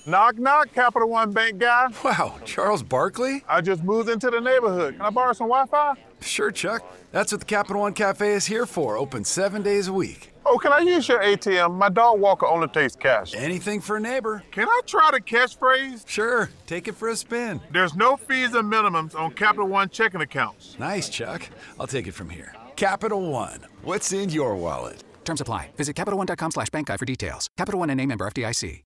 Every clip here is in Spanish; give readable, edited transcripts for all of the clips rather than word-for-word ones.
Knock, knock, Capital One Bank guy. Wow, Charles Barkley? I just moved into the neighborhood. Can I borrow some Wi-Fi? Sure, Chuck. That's what the Capital One Cafe is here for, open 7 days a week. Oh, can I use your ATM? My dog Walker only takes cash. Anything for a neighbor. Can I try the catchphrase? Sure, take it for a spin. There's no fees or minimums on Capital One checking accounts. Nice, Chuck. I'll take it from here. Capital One. What's in your wallet? Terms apply. Visit CapitalOne.com/bankguide for details. Capital One N.A. member FDIC.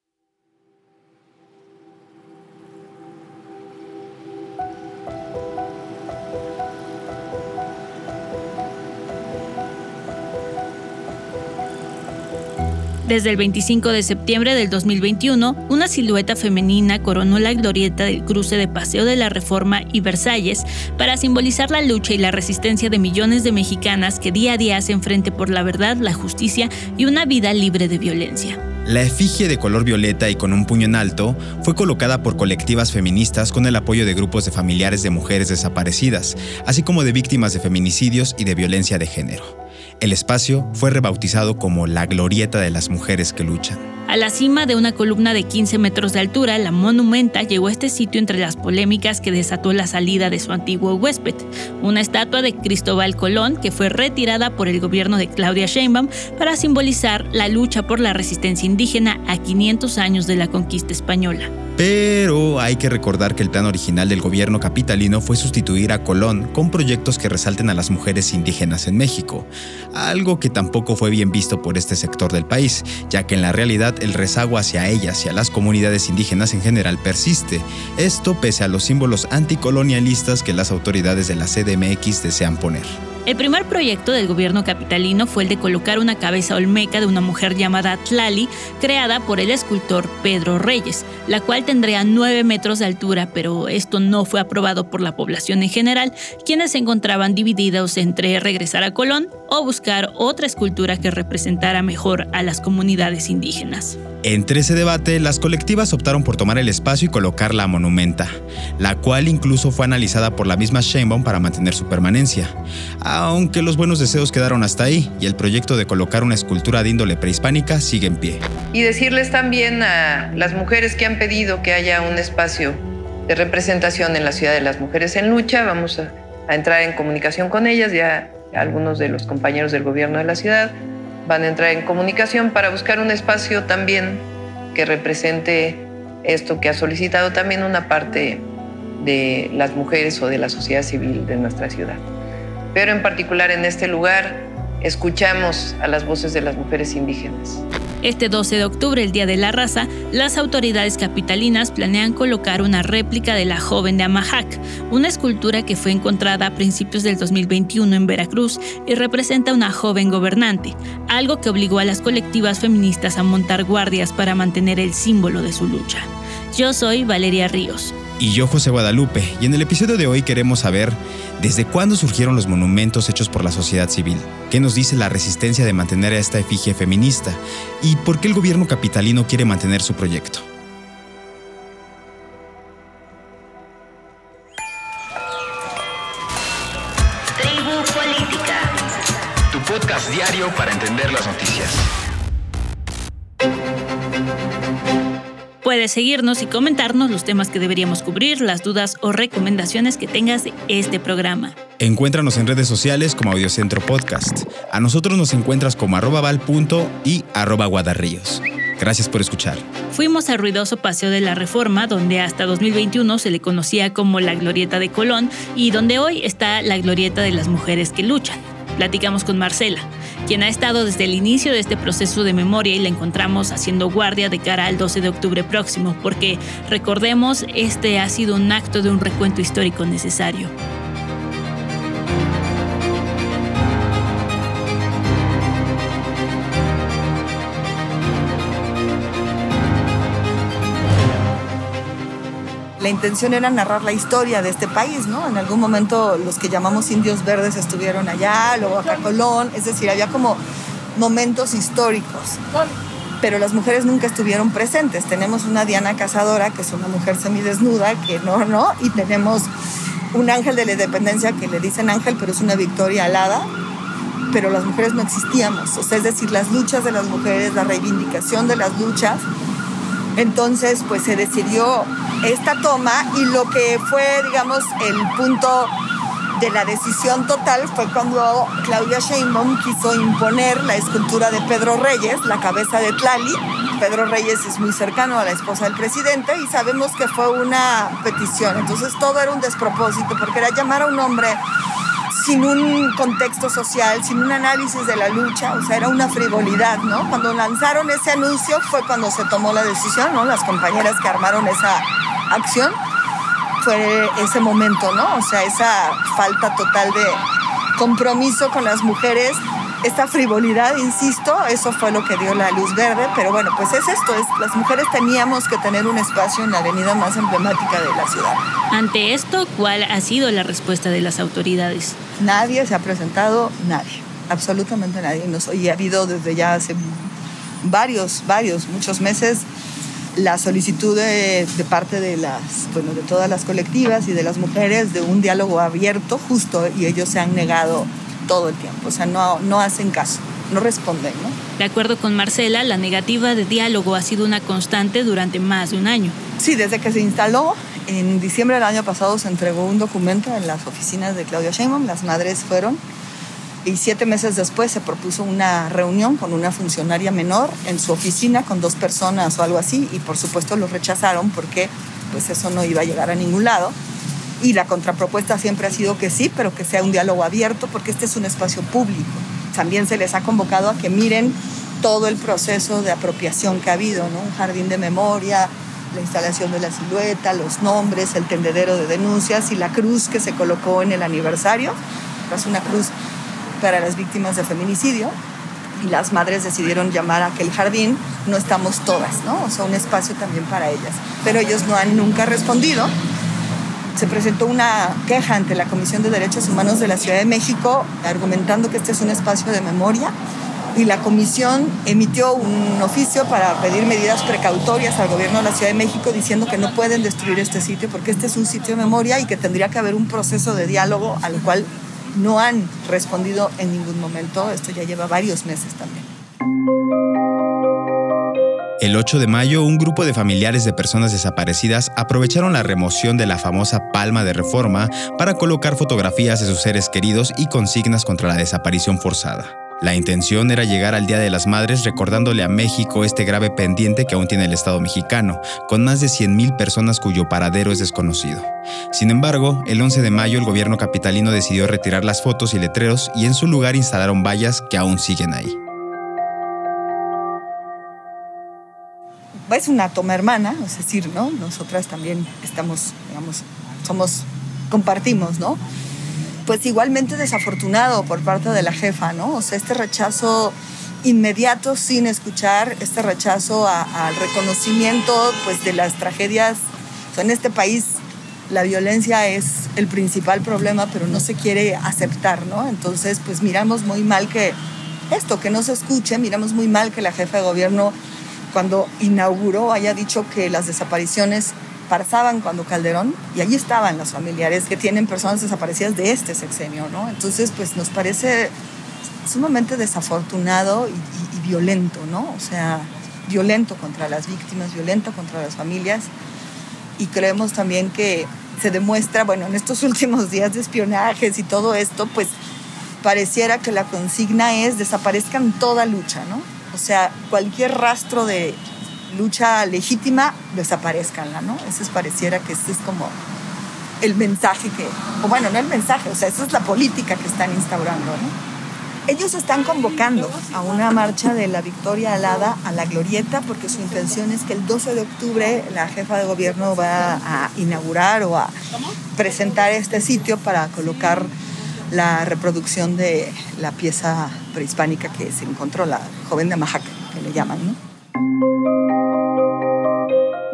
Desde el 25 de septiembre del 2021, una silueta femenina coronó la glorieta del cruce de Paseo de la Reforma y Versalles para simbolizar la lucha y la resistencia de millones de mexicanas que día a día hacen frente por la verdad, la justicia y una vida libre de violencia. La efigie de color violeta y con un puño en alto fue colocada por colectivas feministas con el apoyo de grupos de familiares de mujeres desaparecidas, así como de víctimas de feminicidios y de violencia de género. El espacio fue rebautizado como la Glorieta de las Mujeres que Luchan. A la cima de una columna de 15 metros de altura, la monumenta llegó a este sitio entre las polémicas que desató la salida de su antiguo huésped, una estatua de Cristóbal Colón que fue retirada por el gobierno de Claudia Sheinbaum para simbolizar la lucha por la resistencia indígena a 500 años de la conquista española. Pero hay que recordar que el plan original del gobierno capitalino fue sustituir a Colón con proyectos que resalten a las mujeres indígenas en México, algo que tampoco fue bien visto por este sector del país, ya que en la realidad el rezago hacia ellas y a las comunidades indígenas en general persiste, esto pese a los símbolos anticolonialistas que las autoridades de la CDMX desean poner. El primer proyecto del gobierno capitalino fue el de colocar una cabeza olmeca de una mujer llamada Tlali, creada por el escultor Pedro Reyes, la cual tendría 9 metros de altura, pero esto no fue aprobado por la población en general, quienes se encontraban divididos entre regresar a Colón o buscar otra escultura que representara mejor a las comunidades indígenas. Entre ese debate, las colectivas optaron por tomar el espacio y colocar la monumenta, la cual incluso fue analizada por la misma Sheinbaum para mantener su permanencia. Aunque los buenos deseos quedaron hasta ahí y el proyecto de colocar una escultura de índole prehispánica sigue en pie. Y decirles también a las mujeres que han pedido que haya un espacio de representación en la Ciudad de las Mujeres en Lucha. Vamos a entrar en comunicación con ellas, ya algunos de los compañeros del gobierno de la ciudad van a entrar en comunicación para buscar un espacio también que represente esto que ha solicitado también una parte de las mujeres o de la sociedad civil de nuestra ciudad. Pero en particular en este lugar escuchamos a las voces de las mujeres indígenas. Este 12 de octubre, el Día de la Raza, las autoridades capitalinas planean colocar una réplica de la joven de Amajac, una escultura que fue encontrada a principios del 2021 en Veracruz y representa a una joven gobernante, algo que obligó a las colectivas feministas a montar guardias para mantener el símbolo de su lucha. Yo soy Valeria Ríos. Y yo, José Guadalupe, y en el episodio de hoy queremos saber ¿desde cuándo surgieron los monumentos hechos por la sociedad civil? ¿Qué nos dice la resistencia de mantener a esta efigie feminista? ¿Y por qué el gobierno capitalino quiere mantener su proyecto? Tribu Política. Tu podcast diario para entender las noticias. Puedes seguirnos y comentarnos los temas que deberíamos cubrir, las dudas o recomendaciones que tengas de este programa. Encuéntranos en redes sociales como Audiocentro Podcast. A nosotros nos encuentras como @val. y @guadarríos. Gracias por escuchar. Fuimos al ruidoso Paseo de la Reforma, donde hasta 2021 se le conocía como la Glorieta de Colón y donde hoy está la Glorieta de las Mujeres que Luchan. Platicamos con Marcela, quien ha estado desde el inicio de este proceso de memoria y la encontramos haciendo guardia de cara al 12 de octubre próximo, porque, recordemos, este ha sido un acto de un recuento histórico necesario. La intención era narrar la historia de este país, ¿no? En algún momento los que llamamos indios verdes estuvieron allá, luego acá Colón, es decir, había como momentos históricos, pero las mujeres nunca estuvieron presentes. Tenemos una Diana Cazadora, que es una mujer semidesnuda, que no, y tenemos un ángel de la independencia que le dicen ángel, pero es una Victoria alada, pero las mujeres no existíamos. O sea, es decir, las luchas de las mujeres, la reivindicación de las luchas, Entonces, pues se decidió esta toma y lo que fue, digamos, el punto de la decisión total fue cuando Claudia Sheinbaum quiso imponer la escultura de Pedro Reyes, la cabeza de Tlali. Pedro Reyes es muy cercano a la esposa del presidente y sabemos que fue una petición. Entonces todo era un despropósito porque era llamar a un hombre sin un contexto social, sin un análisis de la lucha, o sea, era una frivolidad, ¿no? Cuando lanzaron ese anuncio fue cuando se tomó la decisión, ¿no? Las compañeras que armaron esa acción, fue ese momento, ¿no? O sea, esa falta total de compromiso con las mujeres, esta frivolidad, insisto, eso fue lo que dio la luz verde, pero bueno, pues es esto, las mujeres teníamos que tener un espacio en la avenida más emblemática de la ciudad. Ante esto, ¿cuál ha sido la respuesta de las autoridades? Nadie se ha presentado, nadie, absolutamente nadie. Y ha habido desde ya hace muchos meses, la solicitud de parte de de todas las colectivas y de las mujeres de un diálogo abierto justo, y ellos se han negado todo el tiempo, o sea, no hacen caso, no responden, ¿no? De acuerdo con Marcela, la negativa de diálogo ha sido una constante durante más de un año. Sí, desde que se instaló, en diciembre del año pasado se entregó un documento en las oficinas de Claudia Sheinbaum, las madres fueron, y 7 meses después se propuso una reunión con una funcionaria menor en su oficina con 2 personas o algo así, y por supuesto lo rechazaron porque pues eso no iba a llegar a ningún lado. Y la contrapropuesta siempre ha sido que sí, pero que sea un diálogo abierto, porque este es un espacio público. También se les ha convocado a que miren todo el proceso de apropiación que ha habido, ¿no? Un jardín de memoria, la instalación de la silueta, los nombres, el tendedero de denuncias y la cruz que se colocó en el aniversario. Es una cruz para las víctimas de feminicidio. Y las madres decidieron llamar a aquel jardín No estamos todas, ¿no? O sea, un espacio también para ellas. Pero ellos no han nunca respondido. Se presentó una queja ante la Comisión de Derechos Humanos de la Ciudad de México argumentando que este es un espacio de memoria, y la comisión emitió un oficio para pedir medidas precautorias al gobierno de la Ciudad de México diciendo que no pueden destruir este sitio porque este es un sitio de memoria y que tendría que haber un proceso de diálogo al cual no han respondido en ningún momento. Esto ya lleva varios meses también. El 8 de mayo, un grupo de familiares de personas desaparecidas aprovecharon la remoción de la famosa Palma de Reforma para colocar fotografías de sus seres queridos y consignas contra la desaparición forzada. La intención era llegar al Día de las Madres recordándole a México este grave pendiente que aún tiene el Estado mexicano, con más de 100,000 personas cuyo paradero es desconocido. Sin embargo, el 11 de mayo el gobierno capitalino decidió retirar las fotos y letreros y en su lugar instalaron vallas que aún siguen ahí. Es una toma hermana, es decir, ¿no? Nosotras también estamos, digamos, compartimos, ¿no? Pues igualmente desafortunado por parte de la jefa, ¿no? O sea, este rechazo inmediato sin escuchar, este rechazo al reconocimiento, pues, de las tragedias. O sea, en este país la violencia es el principal problema, pero no se quiere aceptar, ¿no? Entonces, pues miramos muy mal que no se escuche, miramos muy mal que la jefa de gobierno, cuando inauguró, haya dicho que las desapariciones pasaban cuando Calderón, y allí estaban los familiares que tienen personas desaparecidas de este sexenio, ¿no? Entonces, pues nos parece sumamente desafortunado y violento, ¿no? O sea, violento contra las víctimas, violento contra las familias, y creemos también que se demuestra, bueno, en estos últimos días de espionajes y todo esto, pues pareciera que la consigna es desaparezcan toda lucha, ¿no? O sea, cualquier rastro de lucha legítima, desaparezcanla, ¿no? Ese pareciera que ese es como el mensaje o bueno, no el mensaje, o sea, esa es la política que están instaurando, ¿no? Ellos están convocando a una marcha de la Victoria Alada a la Glorieta porque su intención es que el 12 de octubre la jefa de gobierno va a inaugurar o a presentar este sitio para colocar la reproducción de la pieza prehispánica que se encontró, la joven de Majaca, que le llaman, ¿no?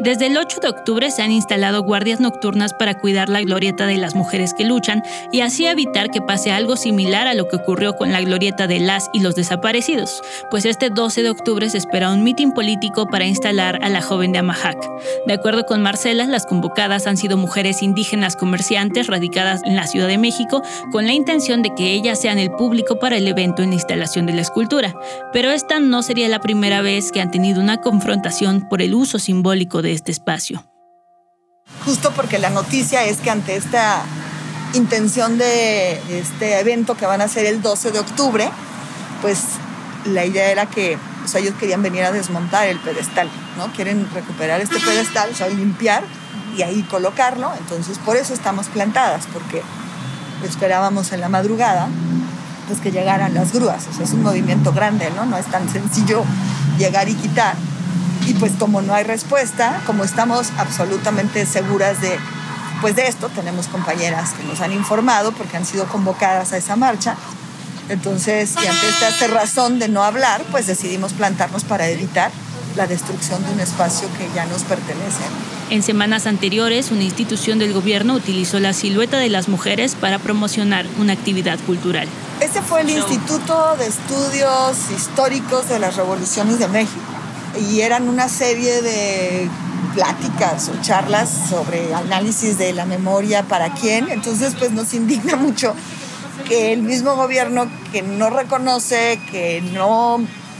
Desde el 8 de octubre se han instalado guardias nocturnas para cuidar la glorieta de las mujeres que luchan y así evitar que pase algo similar a lo que ocurrió con la glorieta de las y los desaparecidos, pues este 12 de octubre se espera un mitin político para instalar a la joven de Amahac. De acuerdo con Marcela, las convocadas han sido mujeres indígenas comerciantes radicadas en la Ciudad de México con la intención de que ellas sean el público para el evento en la instalación de la escultura. Pero esta no sería la primera vez que han tenido una confrontación por el uso simbólico de este espacio. Justo porque la noticia es que ante esta intención de este evento que van a hacer el 12 de octubre, pues la idea era que ellos querían venir a desmontar el pedestal, ¿no? Quieren recuperar este pedestal, limpiar y ahí colocarlo. Entonces por eso estamos plantadas, porque esperábamos en la madrugada pues que llegaran las grúas. Es un movimiento grande, ¿no? No es tan sencillo llegar y quitar. Y pues como no hay respuesta, como estamos absolutamente seguras de esto, tenemos compañeras que nos han informado porque han sido convocadas a esa marcha. Entonces, y ante esta cerrazón de no hablar, pues decidimos plantarnos para evitar la destrucción de un espacio que ya nos pertenece. En semanas anteriores, una institución del gobierno utilizó la silueta de las mujeres para promocionar una actividad cultural. Ese fue el Instituto de Estudios Históricos de las Revoluciones de México. Y eran una serie de pláticas o charlas sobre análisis de la memoria para quién. Entonces, pues nos indigna mucho que el mismo gobierno que no reconoce, que no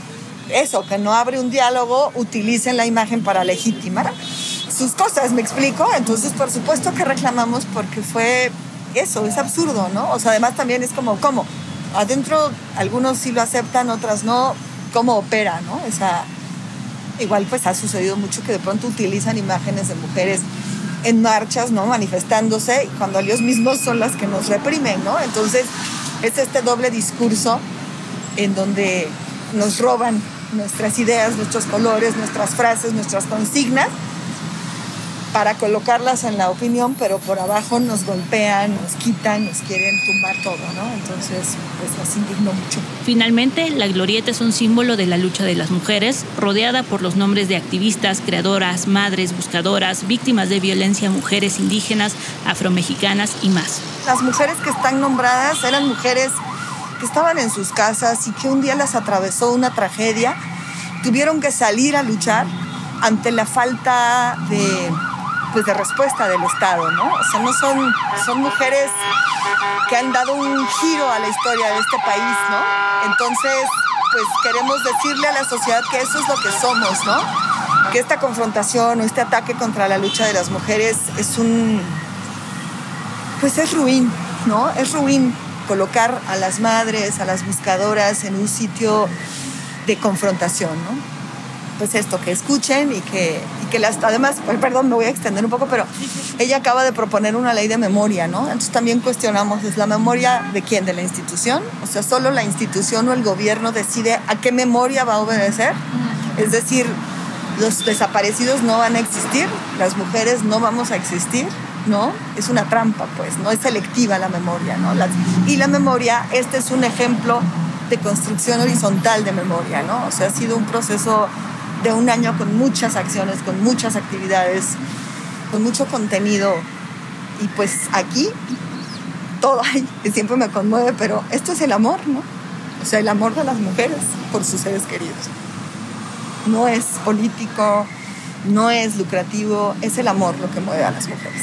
abre un diálogo, utilice la imagen para legitimar sus cosas, ¿me explico? Entonces, por supuesto que reclamamos porque fue eso, es absurdo, ¿no? O sea, además también es como, ¿cómo? Adentro algunos sí lo aceptan, otras no. ¿Cómo opera, no? O sea, igual pues ha sucedido mucho que de pronto utilizan imágenes de mujeres en marchas, ¿no? Manifestándose, y cuando ellos mismos son las que nos reprimen, ¿no? Entonces es este doble discurso en donde nos roban nuestras ideas, nuestros colores, nuestras frases, nuestras consignas para colocarlas en la opinión, pero por abajo nos golpean, nos quitan, nos quieren tumbar todo, ¿no? Entonces, pues nos indignó mucho. Finalmente, la glorieta es un símbolo de la lucha de las mujeres, rodeada por los nombres de activistas, creadoras, madres, buscadoras, víctimas de violencia, mujeres indígenas, afromexicanas y más. Las mujeres que están nombradas eran mujeres que estaban en sus casas y que un día las atravesó una tragedia, tuvieron que salir a luchar ante la falta de respuesta del Estado, ¿no? O sea, no son mujeres que han dado un giro a la historia de este país, ¿no? Entonces, pues queremos decirle a la sociedad que eso es lo que somos, ¿no? Que esta confrontación o este ataque contra la lucha de las mujeres es ruin, ¿no? Es ruin colocar a las madres, a las buscadoras en un sitio de confrontación, ¿no? Pues esto, que escuchen y que además, perdón, me voy a extender un poco, pero ella acaba de proponer una ley de memoria, ¿no? Entonces también cuestionamos, ¿es la memoria de quién? ¿De la institución? O sea, ¿solo la institución o el gobierno decide a qué memoria va a obedecer? Es decir, los desaparecidos no van a existir, las mujeres no vamos a existir, ¿no? Es una trampa, pues, no es selectiva la memoria, ¿no? Y la memoria, este es un ejemplo de construcción horizontal de memoria, ¿no? O sea, ha sido un proceso de un año con muchas acciones, con muchas actividades, con mucho contenido. Y pues aquí todo hay, que siempre me conmueve, pero esto es el amor, ¿no? O sea, el amor de las mujeres por sus seres queridos. No es político, no es lucrativo, es el amor lo que mueve a las mujeres.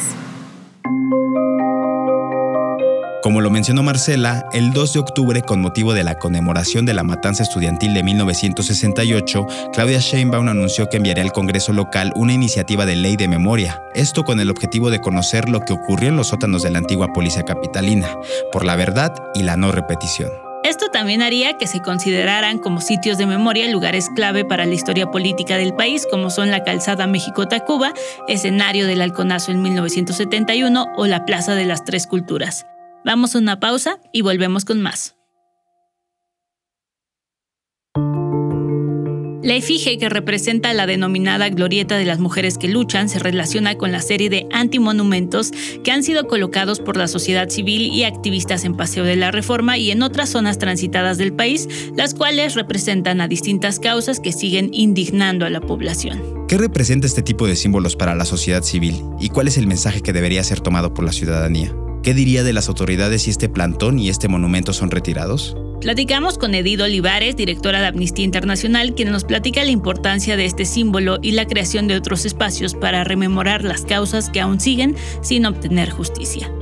Como lo mencionó Marcela, el 2 de octubre, con motivo de la conmemoración de la matanza estudiantil de 1968, Claudia Sheinbaum anunció que enviaría al Congreso local una iniciativa de ley de memoria, esto con el objetivo de conocer lo que ocurrió en los sótanos de la antigua policía capitalina, por la verdad y la no repetición. Esto también haría que se consideraran como sitios de memoria lugares clave para la historia política del país, como son la Calzada México-Tacuba, escenario del Halconazo en 1971 o la Plaza de las Tres Culturas. Vamos a una pausa y volvemos con más. La efigie, que representa la denominada Glorieta de las Mujeres que Luchan, se relaciona con la serie de antimonumentos que han sido colocados por la sociedad civil y activistas en Paseo de la Reforma y en otras zonas transitadas del país, las cuales representan a distintas causas que siguen indignando a la población. ¿Qué representa este tipo de símbolos para la sociedad civil y cuál es el mensaje que debería ser tomado por la ciudadanía? ¿Qué diría de las autoridades si este plantón y este monumento son retirados? Platicamos con Edith Olivares, directora de Amnistía Internacional, quien nos platica la importancia de este símbolo y la creación de otros espacios para rememorar las causas que aún siguen sin obtener justicia.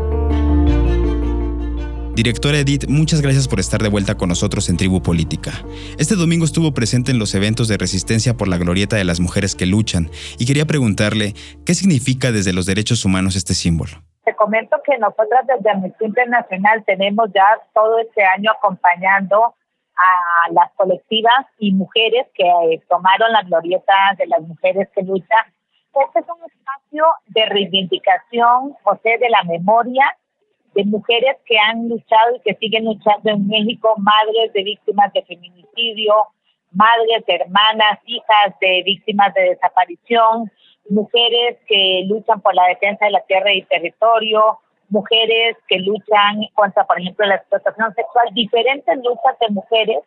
Directora Edith, muchas gracias por estar de vuelta con nosotros en Tribu Política. Este domingo estuvo presente en los eventos de resistencia por la Glorieta de las Mujeres que Luchan y quería preguntarle, ¿qué significa desde los derechos humanos este símbolo? Te comento que nosotras desde Amnistía Internacional tenemos ya todo este año acompañando a las colectivas y mujeres que tomaron la Glorieta de las Mujeres que Luchan. Este es un espacio de reivindicación, José, de la memoria de mujeres que han luchado y que siguen luchando en México, madres de víctimas de feminicidio, madres, hermanas, hijas de víctimas de desaparición, mujeres que luchan por la defensa de la tierra y territorio, mujeres que luchan contra, por ejemplo, la explotación sexual, diferentes luchas de mujeres,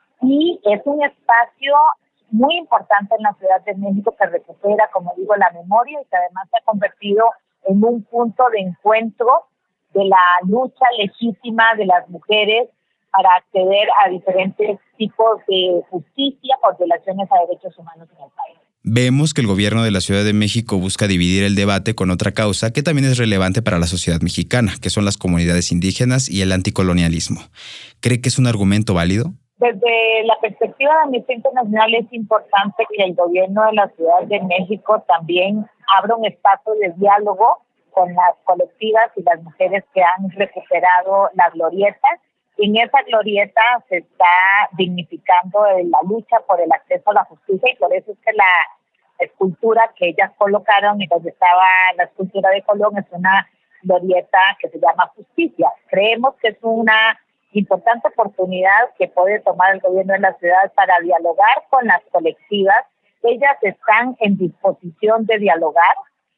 y es un espacio muy importante en la Ciudad de México que recupera, como digo, la memoria y que además se ha convertido en un punto de encuentro de la lucha legítima de las mujeres para acceder a diferentes tipos de justicia por violaciones a derechos humanos en el país. Vemos que el gobierno de la Ciudad de México busca dividir el debate con otra causa que también es relevante para la sociedad mexicana, que son las comunidades indígenas y el anticolonialismo. ¿Cree que es un argumento válido? Desde la perspectiva de Amnistía Internacional es importante que el gobierno de la Ciudad de México también abra un espacio de diálogo con las colectivas y las mujeres que han recuperado la glorieta. En esa glorieta se está dignificando la lucha por el acceso a la justicia y por eso es que la escultura que ellas colocaron y donde estaba la escultura de Colón es una glorieta que se llama Justicia. Creemos que es una importante oportunidad que puede tomar el gobierno de la ciudad para dialogar con las colectivas. Ellas están en disposición de dialogar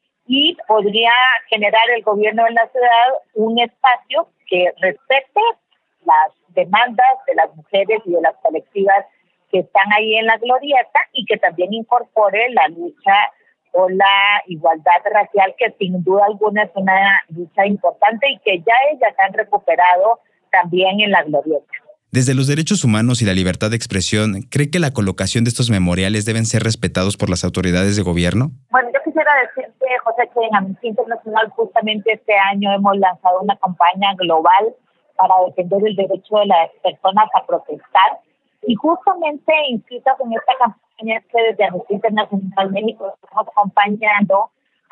y podría generar el gobierno de la ciudad un espacio que respete las demandas de las mujeres y de las colectivas que están ahí en la glorieta y que también incorpore la lucha por la igualdad racial, que sin duda alguna es una lucha importante y que ya ellas han recuperado también en la glorieta. Desde los derechos humanos y la libertad de expresión, ¿cree que la colocación de estos memoriales deben ser respetados por las autoridades de gobierno? Bueno, yo quisiera decirte, José, que en Amnistía Internacional justamente este año hemos lanzado una campaña global para defender el derecho de las personas a protestar. Y justamente inscritas en esta campaña es que desde Amnistía Internacional México estamos acompañando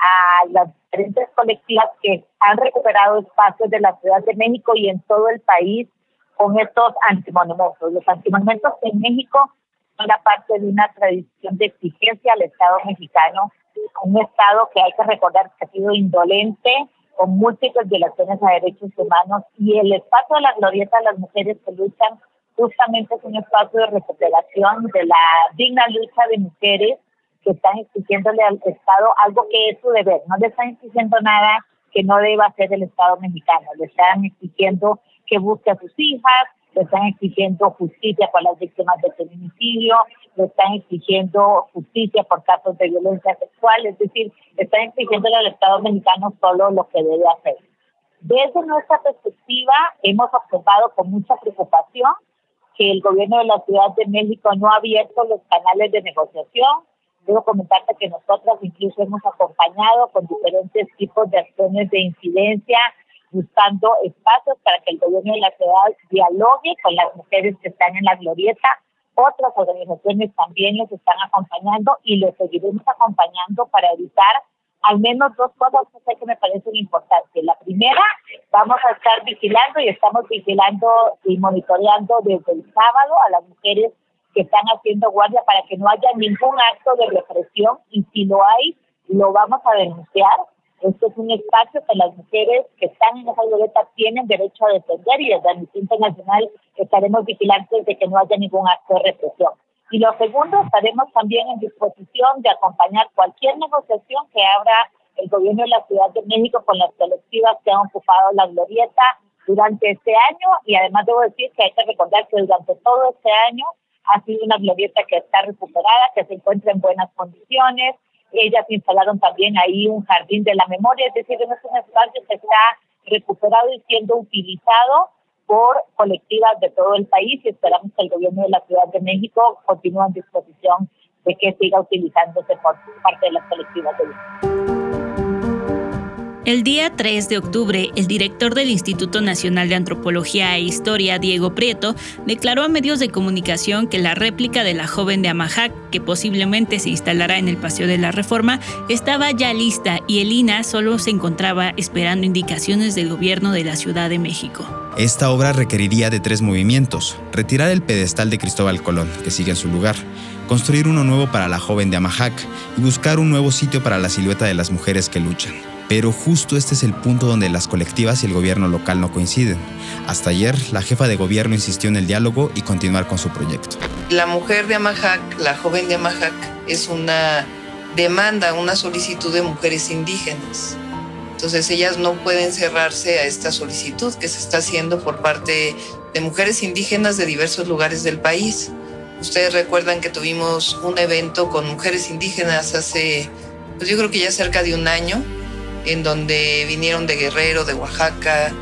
a las diferentes colectivas que han recuperado espacios de la Ciudad de México y en todo el país con estos antimonumentos. Los antimonumentos en México son la parte de una tradición de exigencia al Estado mexicano, un Estado que hay que recordar que ha sido indolente, con múltiples violaciones a derechos humanos, y el espacio de la glorieta de las mujeres que luchan justamente es un espacio de recuperación de la digna lucha de mujeres que están exigiéndole al Estado algo que es su deber. No le están exigiendo nada que no deba hacer el Estado mexicano, le están exigiendo que busque a sus hijas, le están exigiendo justicia por las víctimas de feminicidio, le están exigiendo justicia por casos de violencia sexual, es decir, están exigiéndole al Estado mexicano solo lo que debe hacer. Desde nuestra perspectiva, hemos observado con mucha preocupación que el gobierno de la Ciudad de México no ha abierto los canales de negociación. Debo comentarte que nosotras incluso hemos acompañado con diferentes tipos de acciones de incidencia, buscando espacios para que el gobierno de la ciudad dialogue con las mujeres que están en la glorieta. Otras organizaciones también les están acompañando y les seguiremos acompañando para evitar al menos dos cosas que me parecen importantes. La primera, vamos a estar vigilando y estamos vigilando y monitoreando desde el sábado a las mujeres que están haciendo guardia para que no haya ningún acto de represión, y si lo hay, lo vamos a denunciar. Este es un espacio que las mujeres que están en esa glorieta tienen derecho a defender, y desde Amnistía Internacional estaremos vigilantes de que no haya ningún acto de represión. Y lo segundo, estaremos también en disposición de acompañar cualquier negociación que abra el gobierno de la Ciudad de México con las colectivas que han ocupado la glorieta durante este año. Y además debo decir que hay que recordar que durante todo este año ha sido una glorieta que está recuperada, que se encuentra en buenas condiciones. Ellas instalaron también ahí un jardín de la memoria, es decir, es un espacio que está recuperado y siendo utilizado por colectivas de todo el país, y esperamos que el gobierno de la Ciudad de México continúe en disposición de que siga utilizándose por parte de las colectivas de México. El día 3 de octubre, el director del Instituto Nacional de Antropología e Historia, Diego Prieto, declaró a medios de comunicación que la réplica de la joven de Amajac, que posiblemente se instalará en el Paseo de la Reforma, estaba ya lista y el INAH solo se encontraba esperando indicaciones del gobierno de la Ciudad de México. Esta obra requeriría de 3 movimientos: retirar el pedestal de Cristóbal Colón, que sigue en su lugar, construir uno nuevo para la joven de Amajac y buscar un nuevo sitio para la silueta de las mujeres que luchan. Pero justo este es el punto donde las colectivas y el gobierno local no coinciden. Hasta ayer, la jefa de gobierno insistió en el diálogo y continuar con su proyecto. La mujer de Amajac, la joven de Amajac, es una demanda, una solicitud de mujeres indígenas. Entonces ellas no pueden cerrarse a esta solicitud que se está haciendo por parte de mujeres indígenas de diversos lugares del país. Ustedes recuerdan que tuvimos un evento con mujeres indígenas hace, pues yo creo que ya cerca de un año, en donde vinieron de Guerrero, de Oaxaca,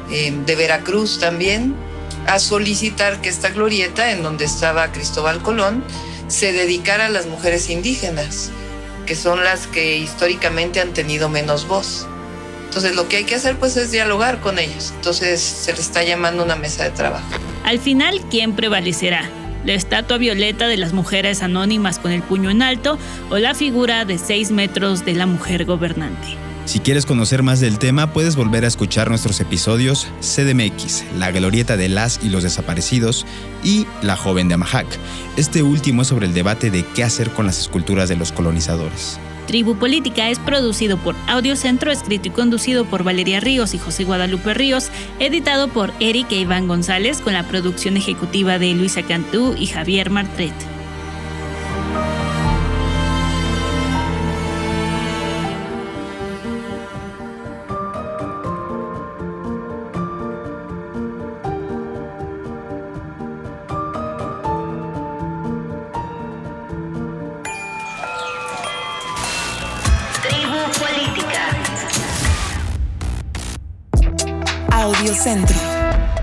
de Veracruz también, a solicitar que esta glorieta, en donde estaba Cristóbal Colón, se dedicara a las mujeres indígenas, que son las que históricamente han tenido menos voz. Entonces lo que hay que hacer pues es dialogar con ellos. Entonces se le está llamando una mesa de trabajo. Al final, ¿quién prevalecerá? ¿La estatua violeta de las mujeres anónimas con el puño en alto o la figura de 6 metros de la mujer gobernante? Si quieres conocer más del tema, puedes volver a escuchar nuestros episodios CDMX, La Glorieta de las y los Desaparecidos y La Joven de Amajac. Este último es sobre el debate de qué hacer con las esculturas de los colonizadores. Tribu Política es producido por Audiocentro, escrito y conducido por Valeria Ríos y José Guadalupe Ríos, editado por Eric e Iván González, con la producción ejecutiva de Luisa Cantú y Javier Martret. Tribu Política. Audiocentro.